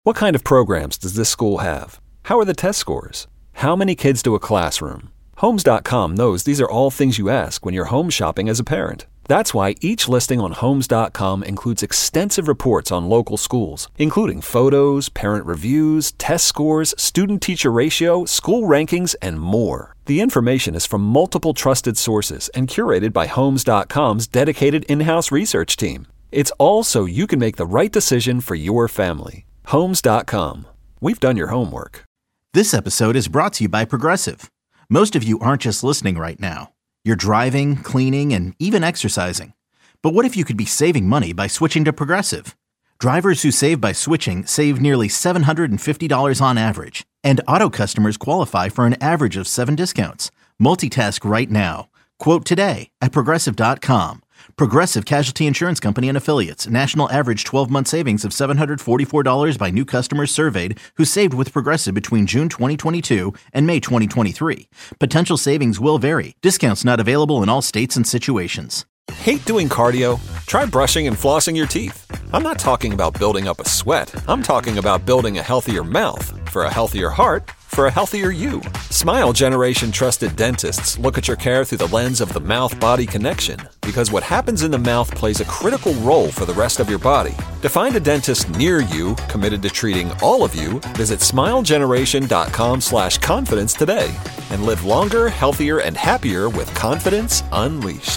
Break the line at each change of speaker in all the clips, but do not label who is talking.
What kind of programs does this school have? How are the test scores? How many kids to a classroom? Homes.com knows these are all things you ask when you're home shopping as a parent. That's why each listing on Homes.com includes extensive reports on local schools, including photos, parent reviews, test scores, student-teacher ratio, school rankings, and more. The information is from multiple trusted sources and curated by Homes.com's dedicated in-house research team. It's all so you can make the right decision for your family. Homes.com. We've done your homework.
This episode is brought to you by Progressive. Most of you aren't just listening right now. You're driving, cleaning, and even exercising. But what if you could be saving money by switching to Progressive? Drivers who save by switching save nearly $750 on average. And auto customers qualify for an average of 7 discounts. Multitask right now. Quote today at Progressive.com. Progressive Casualty Insurance Company and Affiliates. National average 12-month savings of $744 by new customers surveyed who saved with Progressive between June 2022 and May 2023. Potential savings will vary. Discounts not available in all states and situations.
Hate doing cardio? Try brushing and flossing your teeth. I'm not talking about building up a sweat. I'm talking about building a healthier mouth. For a healthier heart, for a healthier you. Smile Generation trusted dentists look at your care through the lens of the mouth-body connection, because what happens in the mouth plays a critical role for the rest of your body. To find a dentist near you committed to treating all of you, visit smilegeneration.com/confidence today and live longer, healthier, and happier with confidence unleashed.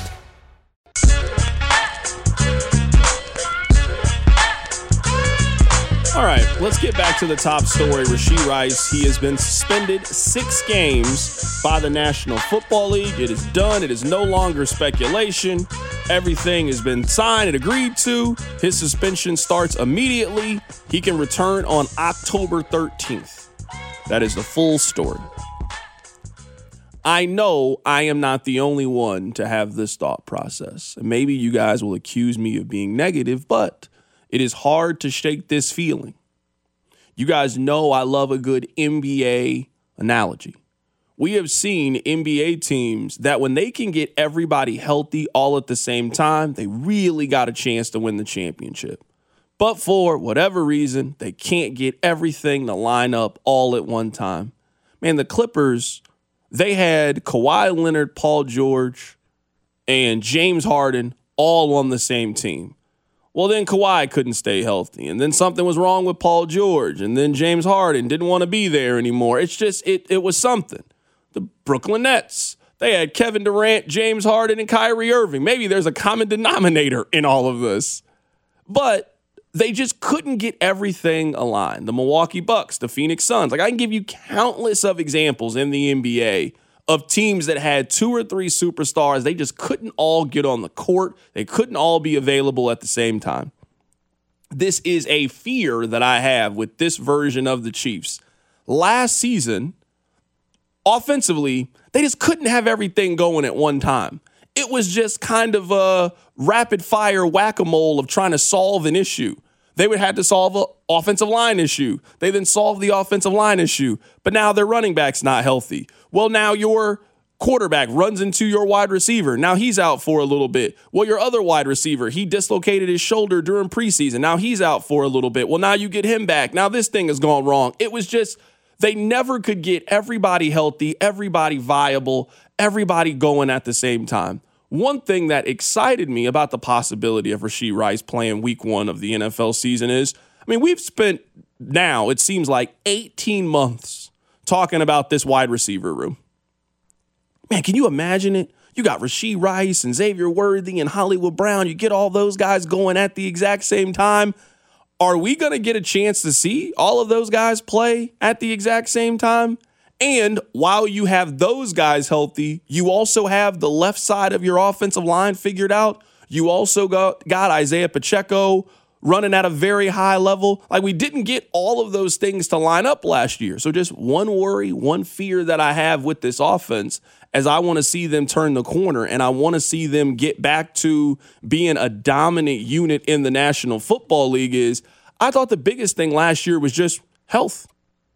All right, let's get back to the top story. Rashee Rice, he has been suspended 6 games by the National Football League. It is done. It is no longer speculation. Everything has been signed and agreed to. His suspension starts immediately. He can return on October 13th. That is the full story. I know I am not the only one to have this thought process. And maybe you guys will accuse me of being negative, but it is hard to shake this feeling. You guys know I love a good NBA analogy. We have seen NBA teams that when they can get everybody healthy all at the same time, they really got a chance to win the championship. But for whatever reason, they can't get everything to line up all at one time. Man, the Clippers, they had Kawhi Leonard, Paul George, and James Harden all on the same team. Well, then Kawhi couldn't stay healthy, and then something was wrong with Paul George, and then James Harden didn't want to be there anymore. It's just, it was something. The Brooklyn Nets, they had Kevin Durant, James Harden, and Kyrie Irving. Maybe there's a common denominator in all of this. But they just couldn't get everything aligned. The Milwaukee Bucks, the Phoenix Suns. Like, I can give you countless of examples in the NBA of teams that had 2 or 3 superstars. They just couldn't all get on the court. They couldn't all be available at the same time. This is a fear that I have with this version of the Chiefs. Last season, offensively, they just couldn't have everything going at one time. It was just kind of a rapid-fire whack-a-mole of trying to solve an issue. They would have to solve an offensive line issue. They then solve the offensive line issue. But now their running back's not healthy. Well, now your quarterback runs into your wide receiver. Now he's out for a little bit. Well, your other wide receiver, he dislocated his shoulder during preseason. Now he's out for a little bit. Well, now you get him back. Now this thing has gone wrong. It was just, they never could get everybody healthy, everybody viable, everybody going at the same time. One thing that excited me about the possibility of Rashee Rice playing week 1 of the NFL season is, we've spent now, it seems like 18 months talking about this wide receiver room. Man, can you imagine it? You got Rashee Rice and Xavier Worthy and Hollywood Brown. You get all those guys going at the exact same time. Are we going to get a chance to see all of those guys play at the exact same time? And while you have those guys healthy, you also have the left side of your offensive line figured out. You also got Isaiah Pacheco running at a very high level. Like, we didn't get all of those things to line up last year. So just one worry, one fear that I have with this offense, as I want to see them turn the corner and I want to see them get back to being a dominant unit in the National Football League, is I thought the biggest thing last year was just health.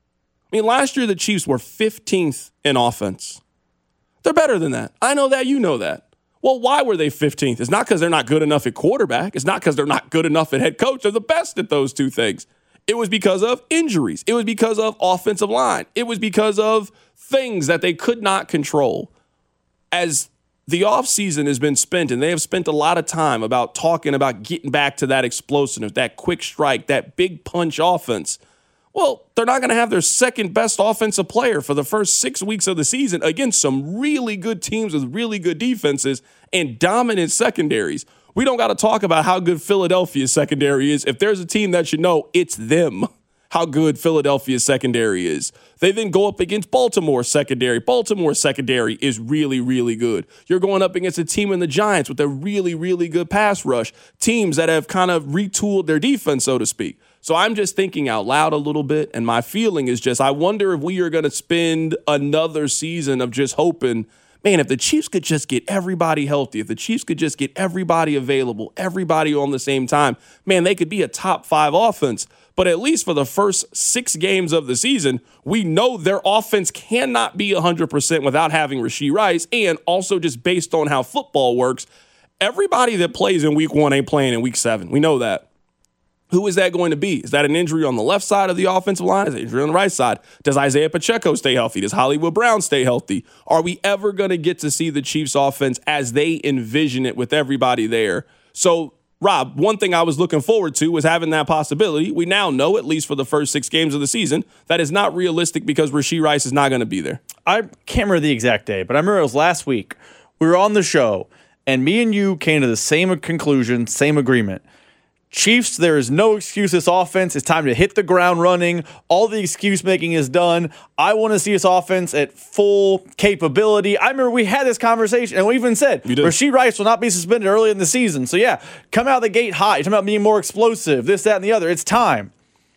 Last year the Chiefs were 15th in offense. They're better than that. I know that. You know that. Well, why were they 15th? It's not because they're not good enough at quarterback. It's not because they're not good enough at head coach. They're the best at those two things. It was because of injuries. It was because of offensive line. It was because of things that they could not control. As the offseason has been spent, and they have spent a lot of time about talking about getting back to that explosiveness, that quick strike, that big punch offense. Well, they're not going to have their second best offensive player for the first 6 weeks of the season against some really good teams with really good defenses and dominant secondaries. We don't got to talk about how good Philadelphia's secondary is. If there's a team that should know, it's them, how good Philadelphia's secondary is. They then go up against Baltimore's secondary. Baltimore's secondary is really, really good. You're going up against a team in the Giants with a really, really good pass rush. Teams that have kind of retooled their defense, so to speak. So I'm just thinking out loud a little bit, and my feeling is just I wonder if we are going to spend another season of just hoping, man, if the Chiefs could just get everybody healthy, if the Chiefs could just get everybody available, everybody on the same time, man, they could be a top 5 offense. But at least for the first 6 games of the season, we know their offense cannot be 100% without having Rashee Rice. And also just based on how football works, everybody that plays in week 1 ain't playing in week 7. We know that. Who is that going to be? Is that an injury on the left side of the offensive line? Is it an injury on the right side? Does Isaiah Pacheco stay healthy? Does Hollywood Brown stay healthy? Are we ever going to get to see the Chiefs offense as they envision it with everybody there? So, Rob, one thing I was looking forward to was having that possibility. We now know, at least for the first 6 games of the season, that is not realistic because Rashee Rice is not going to be there.
I can't remember the exact day, but I remember it was last week. We were on the show, and me and you came to the same conclusion, same agreement. Chiefs, there is no excuse this offense. It's time to hit the ground running. All the excuse making is done. I want to see this offense at full capability. I remember we had this conversation, and we even said Rashee Rice will not be suspended early in the season. So, yeah, come out of the gate hot. You're talking about being more explosive, this, that, and the other. It's time.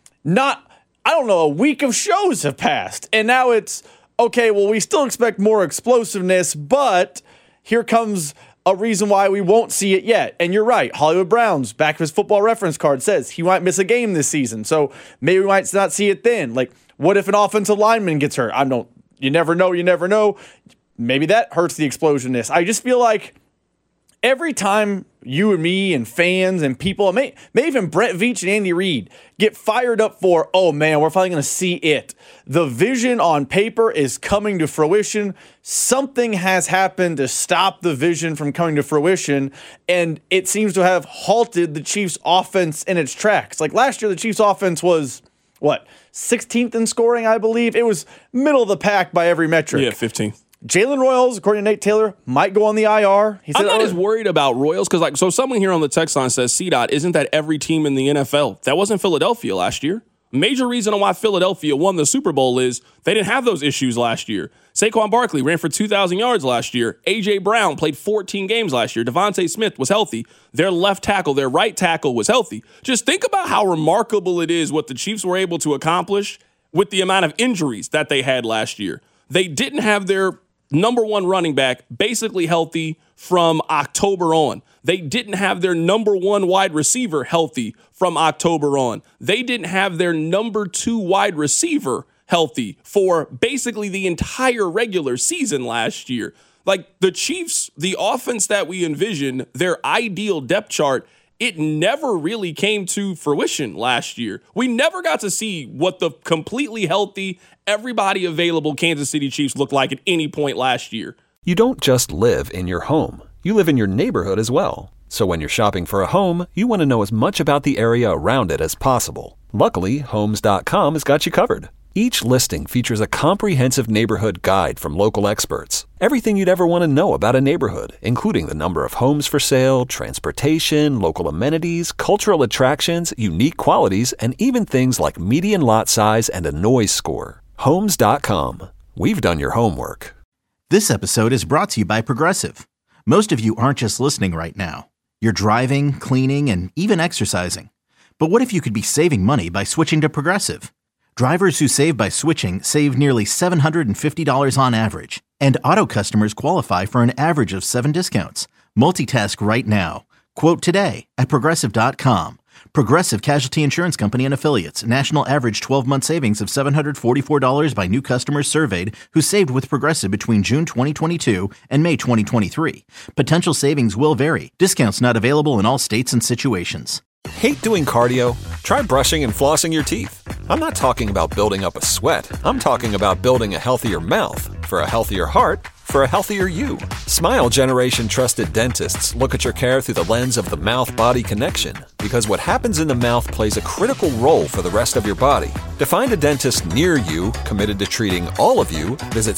I don't know, a week of shows have passed, and now it's, okay, well, we still expect more explosiveness, but here comes a reason why we won't see it yet. And you're right. Hollywood Brown's back of his football reference card says he might miss a game this season. So maybe we might not see it then. Like, what if an offensive lineman gets hurt? You never know. Maybe that hurts the explosiveness. I just feel like every time you and me and fans and people, maybe even Brett Veach and Andy Reid get fired up for, oh man, we're finally going to see it. The vision on paper is coming to fruition. Something has happened to stop the vision from coming to fruition, and it seems to have halted the Chiefs' offense in its tracks. Like last year, the Chiefs' offense was, 16th in scoring, I believe? It was middle of the pack by every metric.
Yeah, 15th.
Jalen Royals, according to Nate Taylor, might go on the IR.
I'm not as worried about Royals because, so someone here on the text line says, CDOT, isn't that every team in the NFL? That wasn't Philadelphia last year. Major reason why Philadelphia won the Super Bowl is they didn't have those issues last year. Saquon Barkley ran for 2,000 yards last year. A.J. Brown played 14 games last year. Devontae Smith was healthy. Their left tackle, their right tackle was healthy. Just think about how remarkable it is what the Chiefs were able to accomplish with the amount of injuries that they had last year. They didn't have their number 1 running back basically healthy from October on. They didn't have their number 1 wide receiver healthy from October on. They didn't have their number 2 wide receiver healthy for basically the entire regular season last year. Like the Chiefs, the offense that we envision, their ideal depth chart, it never really came to fruition last year. We never got to see what the completely healthy, everybody available Kansas City Chiefs looked like at any point last year.
You don't just live in your home. You live in your neighborhood as well. So when you're shopping for a home, you want to know as much about the area around it as possible. Luckily, Homes.com has got you covered. Each listing features a comprehensive neighborhood guide from local experts. Everything you'd ever want to know about a neighborhood, including the number of homes for sale, transportation, local amenities, cultural attractions, unique qualities, and even things like median lot size and a noise score. Homes.com. We've done your homework.
This episode is brought to you by Progressive. Most of you aren't just listening right now. You're driving, cleaning, and even exercising. But what if you could be saving money by switching to Progressive? Drivers who save by switching save nearly $750 on average, and auto customers qualify for an average of 7 discounts. Multitask right now. Quote today at Progressive.com. Progressive Casualty Insurance Company and Affiliates. National average 12-month savings of $744 by new customers surveyed who saved with Progressive between June 2022 and May 2023. Potential savings will vary. Discounts not available in all states and situations.
Hate doing cardio? Try brushing and flossing your teeth. I'm not talking about building up a sweat. I'm talking about building a healthier mouth for a healthier heart for a healthier you. Smile Generation trusted dentists look at your care through the lens of the mouth-body connection, because what happens in the mouth plays a critical role for the rest of your body. To find a dentist near you committed to treating all of you, visit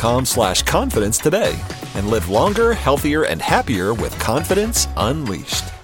smilegeneration.com/confidence today and live longer, healthier, and happier with confidence unleashed.